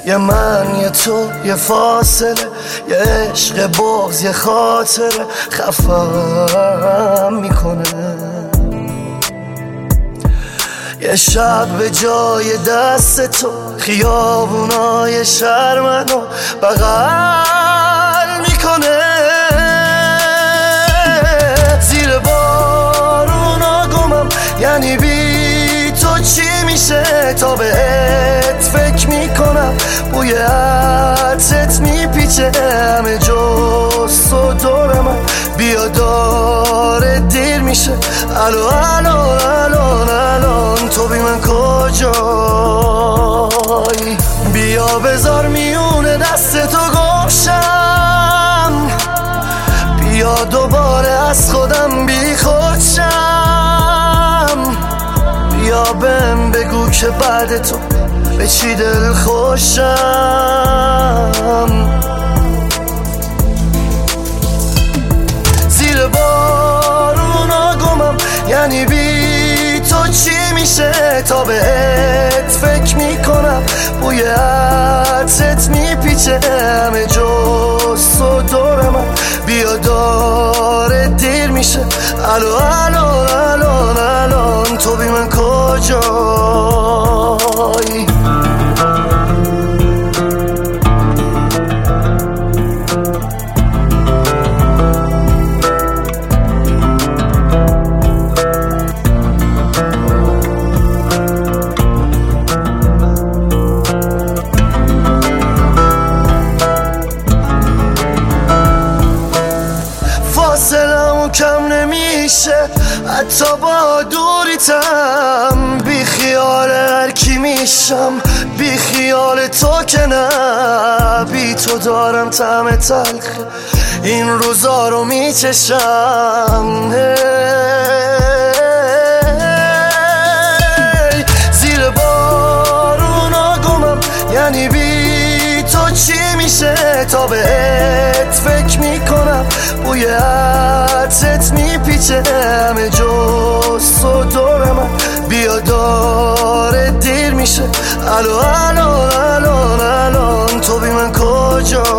یه من یه تو یه فاصله، یه عشق بغض یه خاطره خفم میکنه. یه شب به جای دست تو خیابونای شهر منو بغل میکنه. زیر بارونا گمم، یعنی بی تو چی میشه؟ تا بهت فکر میکنم، بوی عطرت میپیچه همه جست و دور من. بیا داره دیر میشه، الان تو بی من کجایی؟ بیا بذار میونه دست تو گمشم، بیا دوباره از خودم بی خودشم. بیا بهم بگو که بعد تو به چی دل خوشم. زیر بارونا گمم، یعنی بی تو چی میشه؟ تا بهت فکر میکنم، بوی عطرت میپیچه همه جست و دور من. بیا داره دیر میشه، الان تو بی من کجایی؟ فاصلمون کم نمیشه حتی با دوریتم. بی خیال هر کی میشم، بی خیال تو که نه. بی تو دارم طعم تلخ این روزا رو میچشم. زیر بارونا گمم، یعنی بی تو چی میشه؟ تا بهت فکر میکنم، بوی عطرت میپیچه همه جست و دور من. بیا داره دیر میشه، الان تو بی من کجا؟